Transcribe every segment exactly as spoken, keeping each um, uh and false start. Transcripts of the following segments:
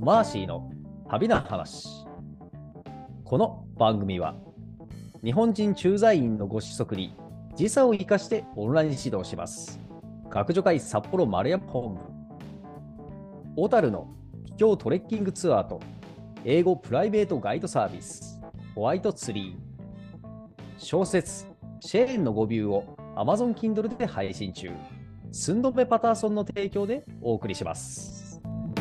マーシーの旅の話。この番組は日本人駐在員のご子息に時差を生かしてオンライン指導します。学助会札幌丸山本部、小樽の秘境トレッキングツアーと英語プライベートガイドサービスホワイトツリー、小説シェーンの語尾を Amazon Kindle で配信中。スンドメパターソンの提供でお送りします。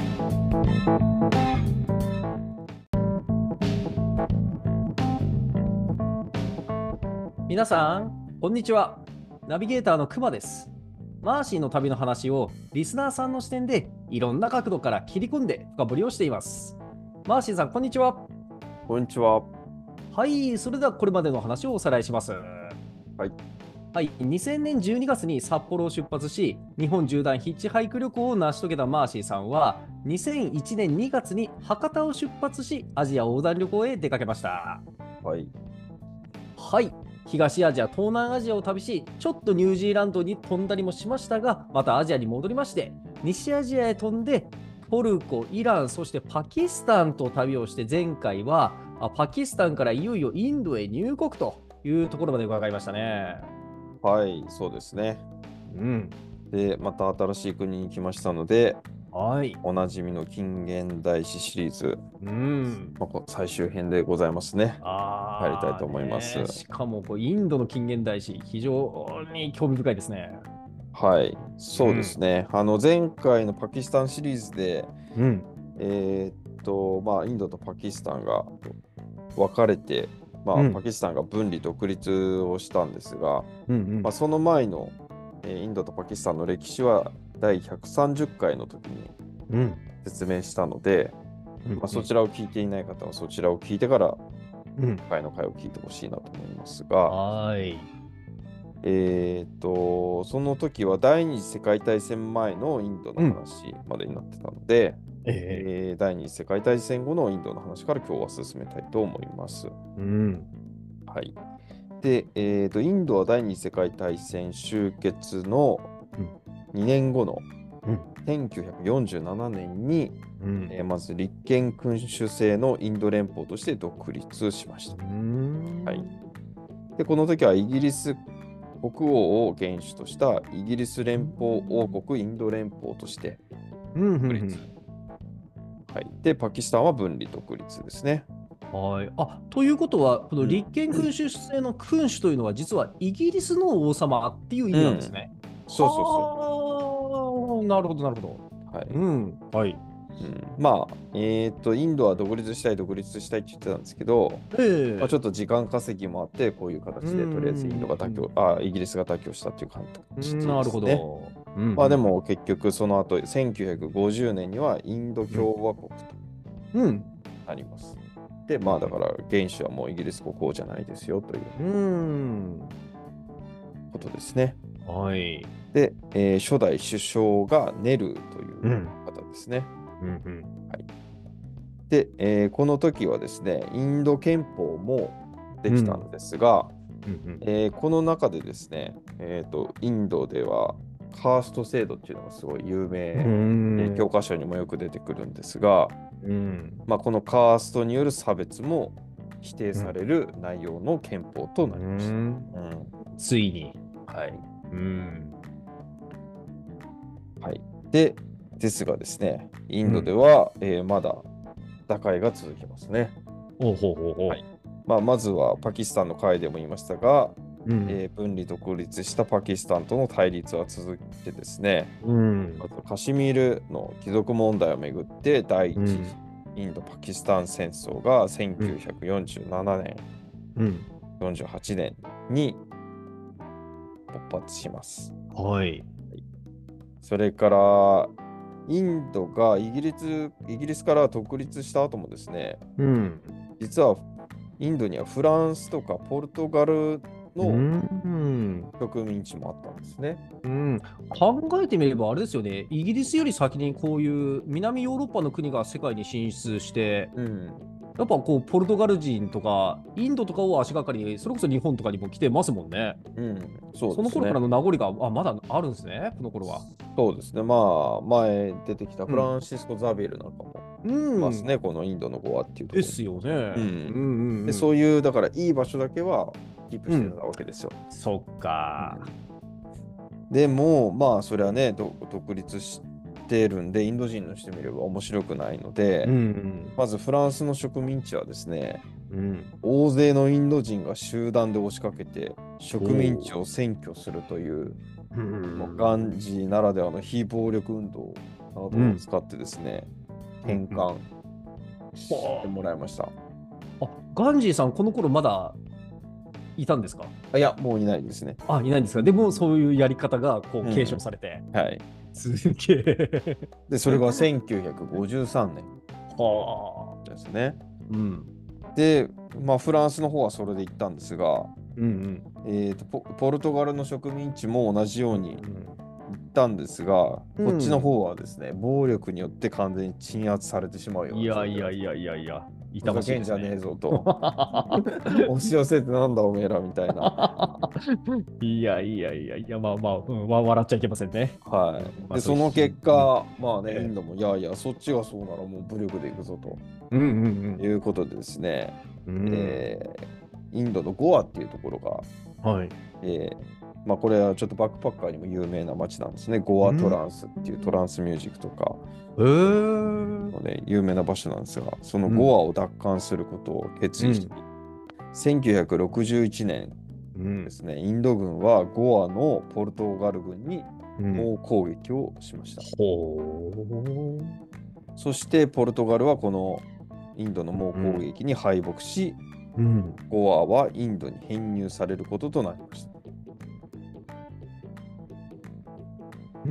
皆さんこんにちは。ナビゲーターのくまです。マーシーの旅の話をリスナーさんの視点でいろんな角度から切り込んで深掘りをしています。マーシーさんこんにちは。 こんにちは。 はい、それではこれまでの話をおさらいします。 はい。 はい、にせんねんじゅうにがつに札幌を出発し、日本縦断ヒッチハイク旅行を成し遂げたマーシーさんは、にせんいちねんにがつに博多を出発し、アジア横断旅行へ出かけました。 はい。 はい、東アジア、東南アジアを旅し、ちょっとニュージーランドに飛んだりもしましたが、またアジアに戻りまして、西アジアへ飛んで、トルコ、イラン、そしてパキスタンと旅をして、前回はパキスタンからいよいよインドへ入国というところまで伺いましたね。 はい、そうですね。 うん。 で、また新しい国に来ましたので、 はい。 おなじみの近現代史シリーズ、 うん。 まあ、最終編でございますね。 あ入りたいと思います。 ね、しかもこうインドの近現代史、非常に興味深いですね。 はい、そうですね。うん、あの前回のパキスタンシリーズで、うん、えー、っと、まあ、インドとパキスタンが分かれて、まあ、うん、パキスタンが分離独立をしたんですが、うんうん、まあ、その前の、えー、インドとパキスタンの歴史はだいひゃくさんじゅっかいの時に説明したので、うんまあ、そちらを聞いていない方はそちらを聞いてから、うん、回の回を聞いてほしいなと思いますが、 はい。 えー、とその時は第二次世界大戦前のインドの話までになってたので、うんえー、第二次世界大戦後のインドの話から今日は進めたいと思います。うんはい、で、えーと、インドは第二次世界大戦終結のにねんごのせんきゅうひゃくよんじゅうななねんに、うんえー、まず立憲君主制のインド連邦として独立しました。うんはい、でこの時はイギリス国王を元首としたイギリス連邦王国インド連邦として独立、はい、でパキスタンは分離独立ですね。 はい、あということはこの立憲君主制の君主というのは実はイギリスの王様っていう意味なんですね。 うん、そうそうそう。 なるほどなるほど。はい。うんはいうん、まあ、えっ、ー、と、インドは独立したい、独立したいって言ってたんですけど、えーまあ、ちょっと時間稼ぎもあって、こういう形で、とりあえずインドが妥協、あ、イギリスが妥協したっていう感じですね。 なるほど。 うんうん、まあでも結局その後、せんきゅうひゃくごじゅうねんにはインド共和国となります。うん、で、まあだから元首はもうイギリス国王じゃないですよということですね。 はい。 で、えー、初代首相がネルーという方ですね。うんうんはい、で、えー、この時はですね、インド憲法もできたんですが、うんうんうんえー、この中でですね、えーと、インドではカースト制度っていうのがすごい有名、えー、教科書にもよく出てくるんですが、うんまあ、このカーストによる差別も否定される内容の憲法となりました。うんうん、 ついに。 はい。うんはい、で、ですがですね、インドでは、うんえー、まだ打開が続きますね。 おうほうほうほうはいまあ、まずはパキスタンの回でも言いましたが、うんえー、分離独立したパキスタンとの対立は続いてですね、うん、まずカシミールの貴族問題をめぐって第一次インド・パキスタン戦争がせんきゅうひゃくよんじゅうななねん、うん、よんじゅうはちねんに勃発します。 はい。 それからインドがイギリス、イギリスから独立した後もですね、うん、実はインドにはフランスとかポルトガルの植民地もあったんですね、 うん、考えてみればあれですよね、イギリスより先にこういう南ヨーロッパの国が世界に進出して、うん、やっぱこうポルトガル人とかインドとかを足がかりにそれこそ日本とかにも来てますもんね。うん、そうですね。その頃からの名残があまだあるんですね、この頃は。 そうですね。まあ前出てきたフランシスコ・ザビエルなんかも、 ますね、このインドのゴアっていうところですよね。 うんでそういうだからいい場所だけはキープしてたわけですよ。 うん、そっか、 うん。でもまあそれはね独立してるんでインド人のしてみれば面白くないので、 うんうん、 まずフランスの植民地はですね、 うん、 大勢のインド人が集団で押しかけて植民地を占拠するという、うん、もうガンジーならではの非暴力運動などを使ってですね、うん、返還してもらいました。 あ、ガンジーさんこの頃まだいたんですか？ いや、もういないですね。 あ、いないんですか。でもそういうやり方がこう継承されて、 うん、はい。 すげえ。 で、それがせんきゅうひゃくごじゅうさんねんはですね。 うん、 で、まあ、フランスの方はそれで行ったんですが、 うんうん、 えーと、ポ、ポルトガルの植民地も同じように行ったんですが、うん、こっちの方はですね、暴力によって完全に鎮圧されてしまうような。 いやいやいやいやいや、 ふざけんじゃねえぞと。押し寄せてなんだおめえらみたいな。 いやいやいやいや、まあまあ、うん、笑っちゃいけませんね。 はい。 まあ、 で、その結果、うん、まあね、 ええ、 インドも、いやいや、そっちがそうならもう武力でいくぞと。 うんうんうん。 いうことでですね、 うん、 えー、インドのゴアっていうところが、 はい。 えーまあ、これはちょっとバックパッカーにも有名な街なんですね。ゴアトランスっていうトランスミュージックとか、 えーね、有名な場所なんですが、そのゴアを奪還することを決意して、うん、せんきゅうひゃくろくじゅういちねんですね、うん、インド軍はゴアのポルトガル軍に猛攻撃をしました。 うん、 そしてポルトガルはこのインドの猛攻撃に敗北し、うん、ゴアはインドに編入されることとなりました。 うん、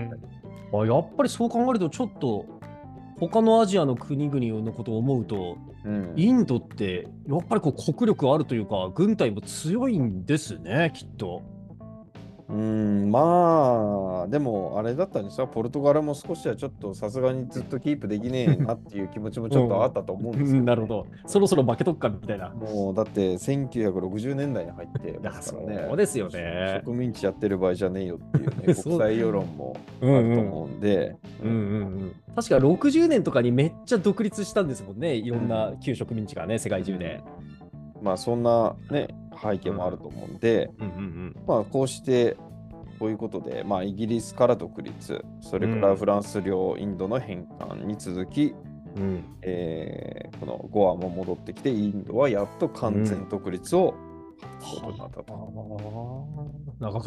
あ、やっぱりそう考えるとちょっと他のアジアの国々のことを思うと、うん、インドってやっぱりこう国力あるというか軍隊も強いんですね、きっと。 うーん、まあ、でも、あれだったんですよ。ポルトガルも少しはちょっとさすがにずっとキープできねえなっていう気持ちもちょっとあったと思うんですけど、ね、うん、 なるほど。そろそろ負けとくかみたいな。 もう、だってせんきゅうひゃくろくじゅうねんだいに入ってますからね。 そうですよね。 植民地やってる場合じゃねえよっていうね、国際世論もあると思うんで。 確かろくじゅうねんとかにめっちゃ独立したんですもんね。いろんな旧植民地がね、世界中で。 うん、まあ、そんなね、背景もあると思うんで、まあ、こうして、こういうことで、まあ、イギリスから独立、それからフランス領インドの返還に続き、うん、えー、このゴアも戻ってきて、インドはやっと完全独立を果たすことになったと。 うん、長かった。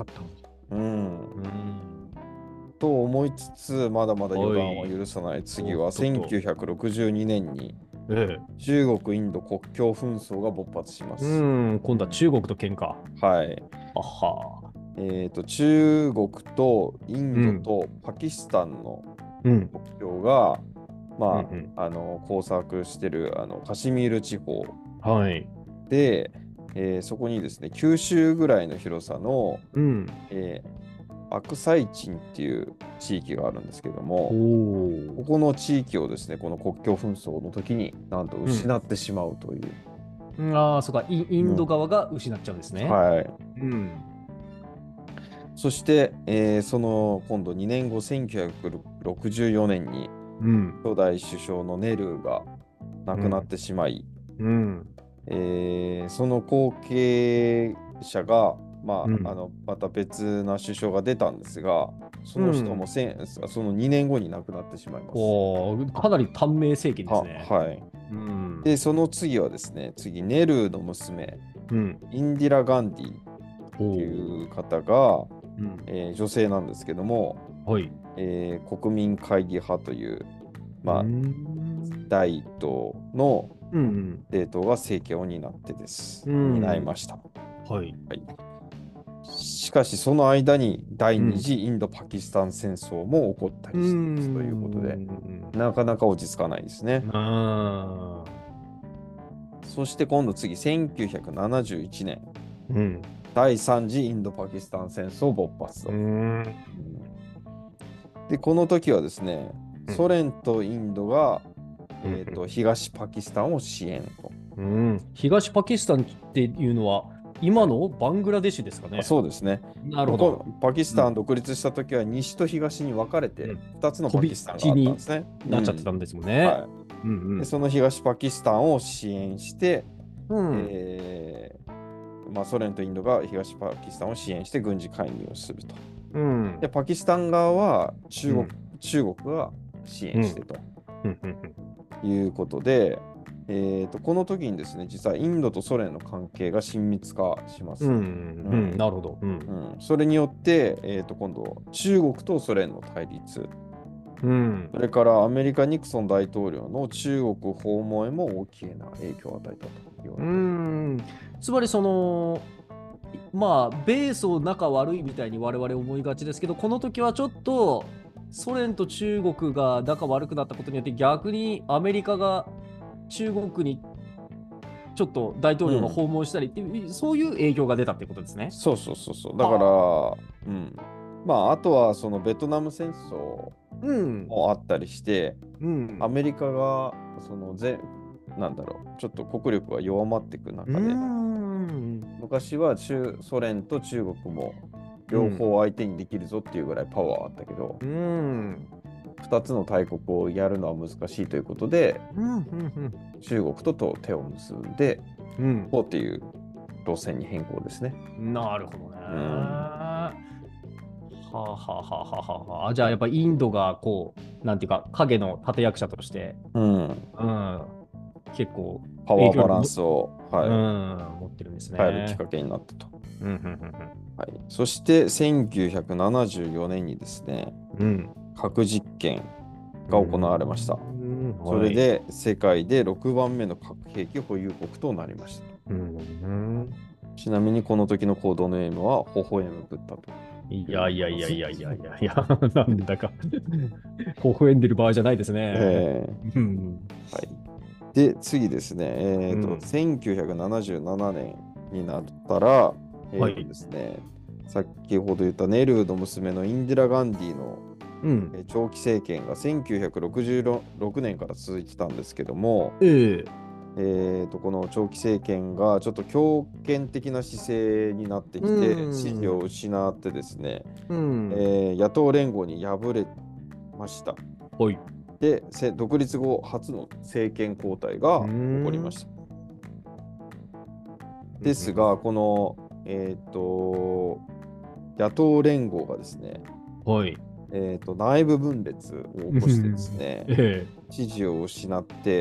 うん、うん、 と思いつつ、まだまだ予断は許さない次はせんきゅうひゃくろくじゅうにねんに中国・インド国境紛争が勃発します。 うん、今度は中国と喧嘩。 はい。 あは。 えーと、中国とインドとパキスタンの国境が、うん、まあ、うんうん、あの交錯してるあのカシミール地方、 はい、 で、えー、そこにですね九州ぐらいの広さの、うんえー、アクサイチンっていう地域があるんですけども、ここの地域をですねこの国境紛争の時になんと失ってしまうという、 うん、ああそうか、インド側が失っちゃうんですね、 うん、はい、うんそして、えー、その今度にねんご、せんきゅうひゃくろくじゅうよねんに、うん、初代首相のネルーが亡くなってしまい、うんうんえー、その後継者が、まあうん、あのまた別な首相が出たんですが、その人もせん、うん、そのにねんごに亡くなってしまいます。 おかなり短命政権ですね。 は、はい、うん。で、その次はですね、次、ネルーの娘、うん、インディラ・ガンディっていう方が、うんえー、女性なんですけども、はいえー、国民会議派という、まあ、第一党の政党が政権を担ってです、うん、担いました、はいはい。しかしその間に第二次インド・パキスタン戦争も起こったりしてますということで、なかなか落ち着かないですね。あそして今度次せんきゅうひゃくななじゅういちねん、うんだいさん次インド・パキスタン戦争勃発と。で、この時はですね、ソ連とインドが、うんえー、と東パキスタンを支援と、 うん。東パキスタンっていうのは、今のバングラデシュですかね。 そうですね。なるほど。パキスタン独立した時は西と東に分かれてふたつのパキスタンがあったんですね。 なっちゃってたんですもんね。うんはいうんうん、 でその東パキスタンを支援して、 うん、 えーまあ、ソ連とインドが東パキスタンを支援して軍事介入をすると。 うん、 で、パキスタン側は中国、 うん、 中国が支うん、 援してとうん、うん、 いうことで、えーと、この時にですね、実はインドとソ連の関係が親密化しまうん、 す。ううん、 んなるほど。うん、 うん、それによって、えーと、今度、中国とソ連の対立、 うん、 それからアメリカ・ニクソン大統領の中国訪問へも大きな影響を与えたと言わうれている。 ん。つまりその、まあ、米ソ仲悪いみたいに我々思いがちですけど、この時はちょっとソ連と中国が仲悪くなったことによって逆にアメリカが中国にちょっと大統領がうん、 訪問したりっていう、そういう影響が出たってことですね。 そうそうそうそう。だから、 はあ。 うん。まあ、あとはそのベトナム戦争うん。 もあったりして、 うん。 アメリカがその全、なんだろう、ちょっと国力が弱まっていくうー中で、 ん。 昔は中ソ連と中国も両うん。 方相手にできるぞっていうぐらいパワーあったけど、 うん。 ふたつの大国をやるのは難しいということで、 うん。うん。 中国とと手を結んで、 うん。 こうっていう路線に変更ですね。 なるほどね。 うん。 はあはあはあはあはあ。じゃあやっぱインドがこう、なんていうか、影の立役者として、 うん。 うん、結構パワーバラン影響力も、 スを、 うはい、 ん、持ってるんです変えるきっね。 かけになったと。 うん。うん。 はい、そしてせんきゅうひゃくななじゅうよねんにですね、 うん。 核実験うが行われました。 ん。 そはい。 れで世界でろくばんめの核兵器保有国となりました。 うん。 ちなみにこの時の行動の意味は微笑むブッダといいうやいやいや意味です。 いやいやいやいや、なんだか微笑んでる場合じゃないですね。 えうん。 ーはい、で、次ですね、えーと、 うん。 せんきゅうひゃくななじゅうななねんになったら、えーとはい。 ですね、先ほど言ったネルーの娘のインディラ・ガンディのうん。 えー長期政権がせんきゅうひゃくろくじゅうろくねんから続いてたんですけども、 ええ。 えーと、この長期政権がちょっと強権的な姿勢になってうきて、支持をん。 失ってですね、 うん。 えー野党連合に敗れました。 はい。 で、せ独立後初の政権交代うが起こりまん。 した。 うん。 ですが、この、えーと、野党連合がですね、 はい。 えーと、内部分裂をう起こしてですん。 ね、 ええ。 支持を失って、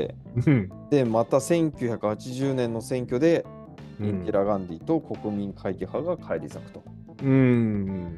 うん。 で、またせんきゅうひゃくはちじゅうねんの選挙で、インディラ・うん。 ガンディと国民会議派が返り咲くと。 うん。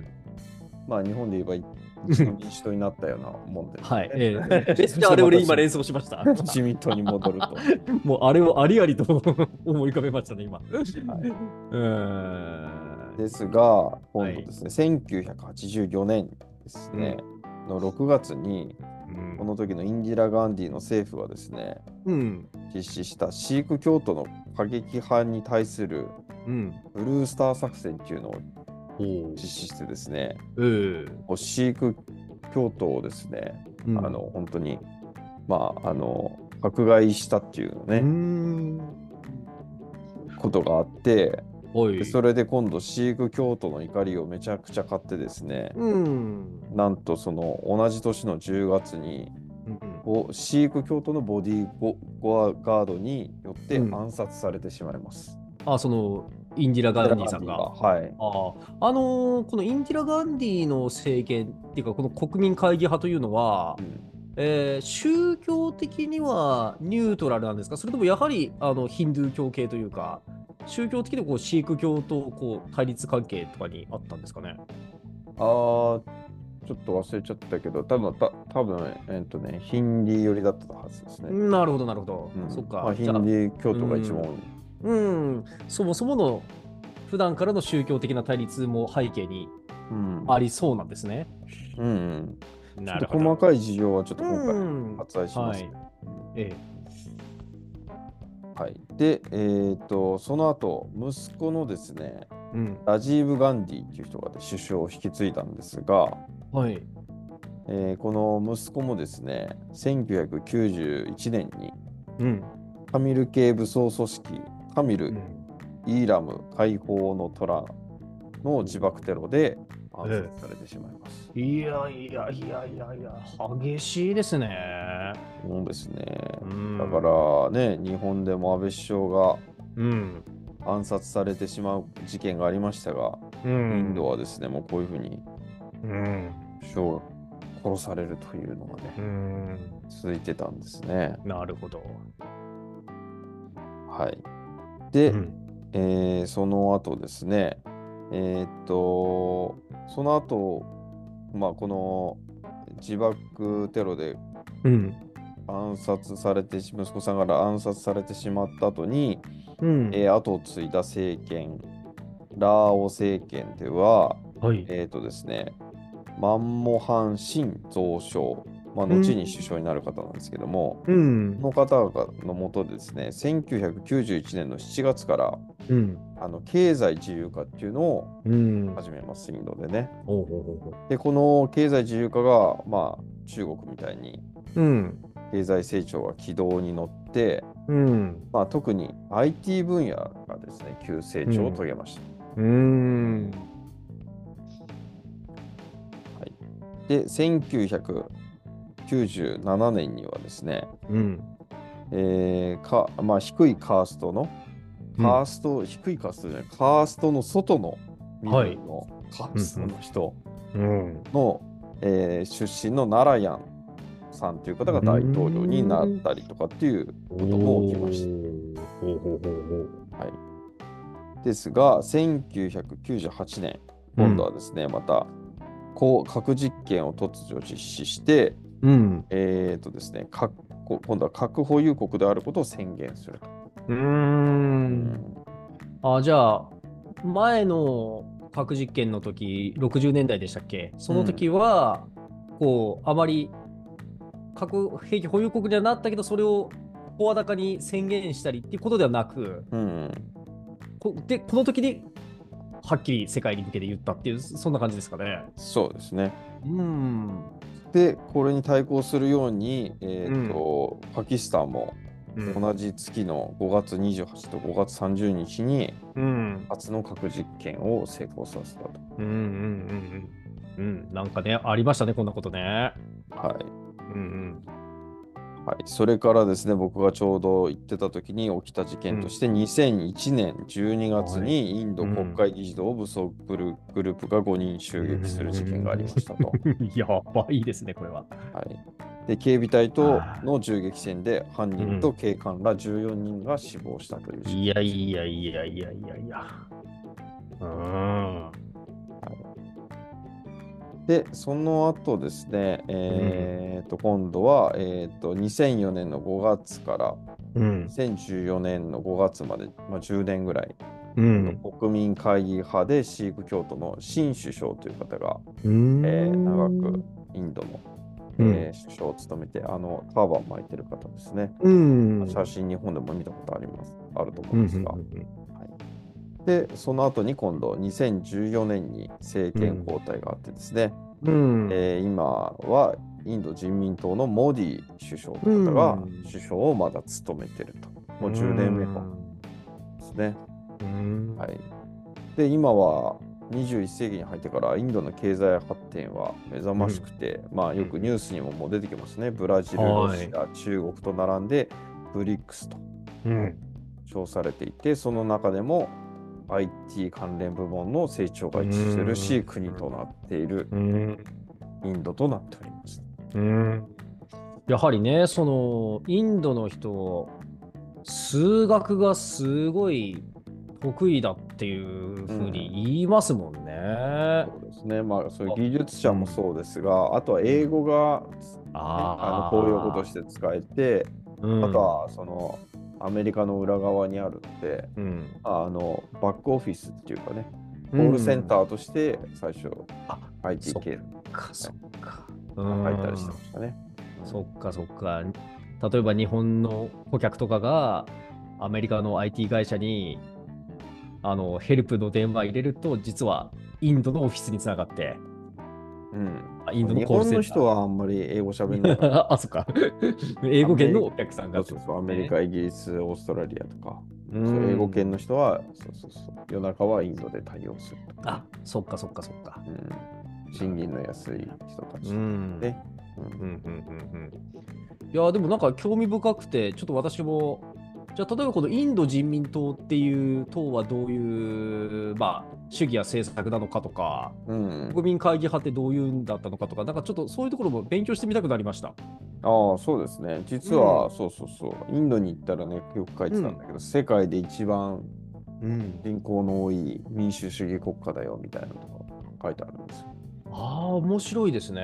まあ、日本で言えば一度民主党になったようなもんですはい。 ね。 ええ。めっちゃあれそしてまた俺今連想しました。 自民党に戻ると。 もうあれをありありと思い浮かべましたね、今。うはい、 ーん。 ですが、 はい。 今度ですね、せんきゅうひゃくはちじゅうよねんですね、 うん。 のろくがつに、 うん。 この時のインディラ・ガンディの政府はですね、 うん。 実施したシーク教徒の過激派に対するうん。 ブルースター作戦っていうのをおお。 実施してですね、 ええ。 こうシーク教徒をですね、 うん。 あの本当に、まあ、あの迫害したっていうのうーね、 ん。 ことがあって、ではい。 それで今度シーク教徒の怒りをめちゃくちゃ買ってですね、 うん。 なんとその同じ年のじゅうがつにうん。 ボシーク教徒のボディーゴゴガードによってうん。 暗殺されてしまいます。 あ、その、インディラ・インディラ・ガンディさんが。 ガンディが、はい。 ああ、あのーこのインディラ・ガンディの政権っていうか、この国民会議派というのは、 うん、 えー宗教的にはニュートラルなんですか？それともやはりあのヒンドゥー教系というか、宗教的にこうシーク教とこう対立関係とかにあったんですかね？ あー、ちょっと忘れちゃったけど、多分た多分えっとね、ヒンディー寄りだったはずですね。 なるほど、なるほど。 うん。まあ、 そっか。 ヒじゃあ、 ンディー教う徒が一番多い。 ん、うん、そもそもの普段からの宗教的な対立も背景にうん。 ありそうなんですね。 うん。ちょっとなるほど。 細かい事情はちょっと今回うん。 割愛しますね。 はい。ええ。 はい。で、えっと、その後、息子のですね、 うん。 ラジーブ・ガンディっていう人が、ね、首相を引き継いだんですが、 はい。 えーこの息子もですね、せんきゅうひゃくきゅうじゅういちねんにうん。 タミル系武装組織タミル・うん。 イーラム解放の虎の自爆テロで暗殺されてしまいます。 ええ、いやいやいやいやいや、激しいですね。 そうですね。 うん、 だからね、日本でも安倍首相がうん、 暗殺されてしまう事件がありましたが、 うインん、 ドはですね、もうこういうふうにうん、 首相が殺されるというのがね、 うん、 続いてたんですね。 なるほど。 はい。で、 うん、 えーその後ですね、えーっと、その後、まあ、この自爆テロでうん、 暗殺されてし、息子さんから暗殺されてしまった後に、 うん、 えー後を継いだ政権、ラーオ政権では、 はい。 えーっとですね、マンモハン・シン蔵相、まあ、 うん、 後に首相になる方なんですけども、 うん、 この方々のもとでですね、せんきゅうひゃくきゅうじゅういちねんのしちがつからうん、 あの経済自由化っていうのをうん。 始めます、インドでね。 ほうほうほうほで、この経済自由化が、まあ、中国みたいにう。うん、 経済成長が軌道に乗って、 うん、 まあ、特に アイティー 分野がですね、急成長をうん、 遂げました。 うん、 はい、で、せんきゅうひゃくきゅうじゅうななねんにはですね、 うん、 えーかまあ、低いカーストの、 うん。 カースト、低いカーストじゃない、カーストの外の身はい。 分のカーうん、 ストの人うん。 の、えー出身のナラヤンさんという方がう大統領になっん。 たりとかっていうおことも起きましー。ほうほうほうほう。 た。はい、ですが、せんきゅうひゃくきゅうじゅうはちねん、今度はですね、また、こう核実験を突如実施して、 うん。 えーとですね、核今度は核保有国であることを宣言すると。 うーうん。 ん、 あ、じゃあ、前の核実験の時、ろくじゅうねんだいでしたっけ？その時うん、 は、こう、あまり核兵器保有国にはなったけど、それを声高に宣言したりっていうことではなく、 うん、 こで、この時にはっきり世界に向けて言ったっていう、そんな感じですかね。 そうですね。 うーん。 で、これに対抗するように、えーうん。 と、パキスタンもうん。 同じ月のごがつにじゅうはちとごがつさんじゅうにちにうん。 初の核実験を成功させたと。 うん。うん。うんうん。なんかね、ありましたね、こんなことね。 はい。 うんはい、それからですね、僕がちょうど行ってた時に起きた事うん。 件として、にせんいちねんじゅうにがつはい。 にインド国うん。 会議事堂を武装グルグループがごにん襲う撃する事件がありん。 ましたと。 やばいですね、これは。 はい、で、警備隊とあの銃撃戦で犯ー、う人とん。 警官らじゅうよにんが死亡したという事いや件でした。 いやいやいやいやいや。うん。 で、その後ですね、 うん。 えーと、今度は、えーと、にせんよねんのごがつからうん。 にせんじゅうよねんのごがつまで、まあ、じゅうねんぐらい、今度うん。 国民会議派でシーク教徒の新首相という方が、 うえー長ん。 くインドの、 うん。 えー首相を務めて、あの、ターバン巻いてる方ですね。 うん。 写真、日本でも見たことあります。あると思うん。 うんですが。はい、で、その後に今度、にせんじゅうよねんに政権交代があってですね、 うん。 えー今はインド人民党のモディ首相とういう方がん。 首相をまだ務めていると。もうじゅうねんめとですね。 うん。 はい。で、今はにじゅういっせいきに入ってからインドの経済発展は目覚ましくて、まあよくニュースにももう出てきますね。ブラジル、ロシア、中国と並んでブリックスとうん。 称されていて、その中でも アイティー 関連部門の成長が著しい国となっているうん。 インドとなっております。 うん。やはりね、その、インドの人、数学がすごい得意だっていうふうに言いますもんね。 そうですね。まあ、そういう技術うん。 者もそうですが、あとは英語が、ね、あの公用語とああ。 して使えて、 うん。 あとはそのアメリカの裏側にあるので、 うん。 あのバックオフィスっていうかね、 うコールセンタん。 ーとして最初、 あ、そアイティーっ系、ね、 か、そっか。う入ったりしてん。 ましたね。 そっか、そっか。例えば日本の顧客とかがアメリカの アイティー 会社にあのヘルプの電話入れると、実はインドのオフィスにつながって、 うん。うん、 あインドの日本のコールセンタ人はあんまり英語喋んないから、 ー。あ、そっか。英アメリ語圏のお客さんがってこそうそうそう、アとですね。 メリカ、イギリス、オーストラリアとか、 うそう英語圏ん。 の人は、そうそうそう、夜中はインドで対応するとかね。 あ、そっかそっかそっか。 うん賃金の安い人たちね。うんうんうんうん、 いやでもなんか興味深くて、ちょっと私も、じゃあ例えばこのインド人民党っていう党はどういう、まあ、主義や政策なのかとか、うん、国民会議派ってどういうんだったのかとか、なんかちょっとそういうところも勉強してみたくなりました。 ああ、そうですね。実は、うん、そうそうそう。インドに行ったらね、よく書いてたんだけど、うん、世界で一番人口の多い民主主義国家だよみたいなのとか書いてあるんですよ。 ああ、面白いですね。うん、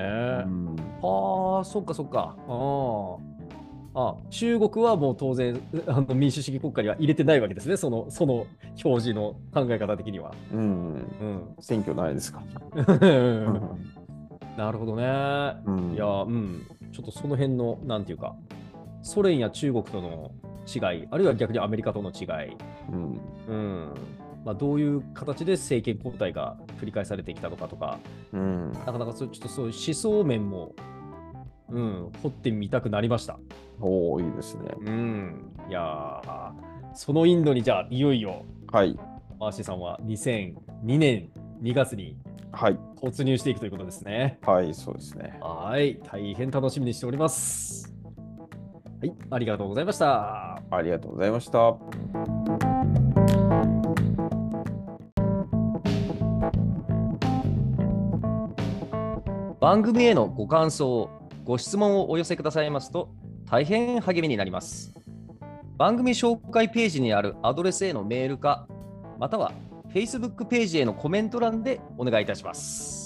ああ、そっかそっか。ああ、中国はもう当然あの民主主義国家には入れてないわけですね、その、その表示の考え方的には。うん、うん、 選挙ないですか。 なるほどね。うん、いや、うん、ちょっとその辺の、なんていうか、ソ連や中国との違い、あるいは逆にアメリカとの違い、うんうんまあ、どういう形で政権交代が繰り返されてきたのかとか、うん、なかなかそうちょっとそういう思想面も、うん、掘ってみたくなりました。 おお、いいですね。 うん、いやそのインドにじゃあいよいよ、 はい、 マーシーさんはにせんにねんにがつに突入していくということですね。 はい、はい、そうですね。 はい、大変楽しみにしております。はい、ありがとうございました。 ありがとうございました。 番組へのご感想、ご質問をお寄せくださいますと大変励みになります。番組紹介ページにあるアドレスへのメールか、または Facebook ページへのコメント欄でお願いいたします。